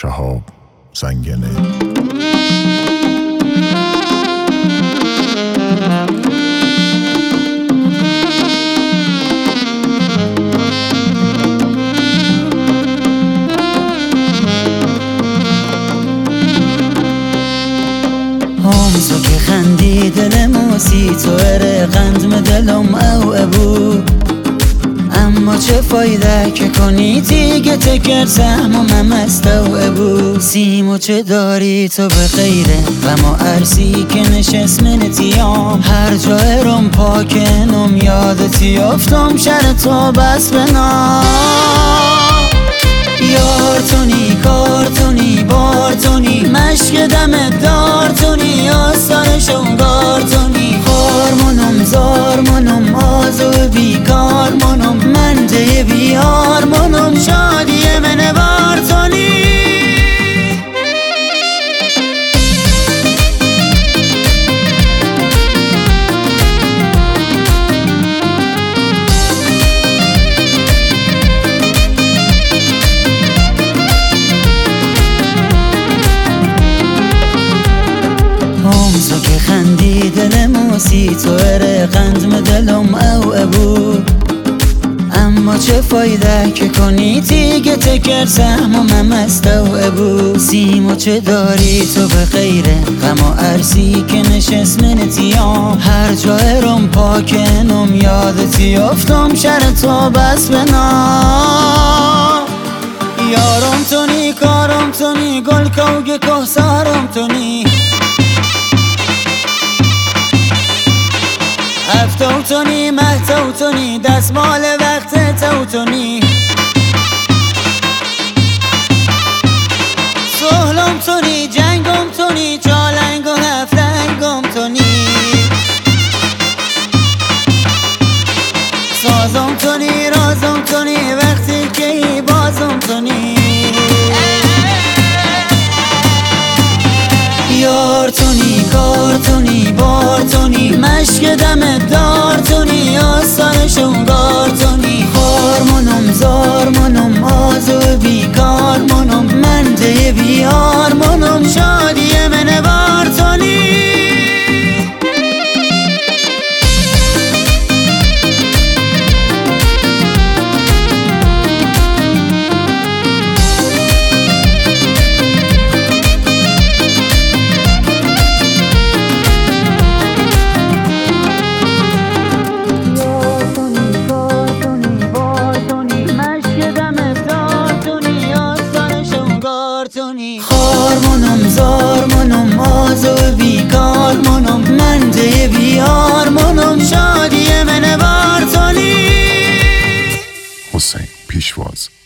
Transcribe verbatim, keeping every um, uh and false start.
شهاب زنگنه. همزو که خندی دل موسی تو اره قندم دلم او ابو، اما چه فایده که کنی دیگه تکر سهم و ممست او ابو. سیمو چه داری تو به خیره غم و عرصی که نشست منتیام، هر جا ارم پاکنم یادتی افتم شر تو بس بنا. یار تونی کار تونی بار تونی مشک دم دار تونی آستان شنگار تونی خار منم زار منم آزو بیکار منم منده بیار منم شادی من بار تونی. همزو که خندی دل موسی تو اره قندم دلم او ابو، اما چه فایده که کنی دیگه تکر سهم و ممست او ابو. سیمو چه داری تو به خیره غم و عرصی که نشست منتیام، هر جا ارم پاکنم یادتی افتم شر تو بس بنا. یارم تونی کارم تونی گل کوگ که سارم تونی هفتو تونی مهتو تونی دستمال وقت تو تونی سهلم تونی جنگم تونی چالنگ و هفتنگم تونی سازم تونی رازم تونی وقتی که ای بازم تونی. یار تونی کار تونی بار تونی مشک دم دار تونی آستان شنگار تونی خار منم زار منم آزو بیکار منم منده بیار منم شادی من بار تونی. خار منم زار منم آزو بیکار منم منده بیار منم شادی من بار تونی. حسین پیشواز.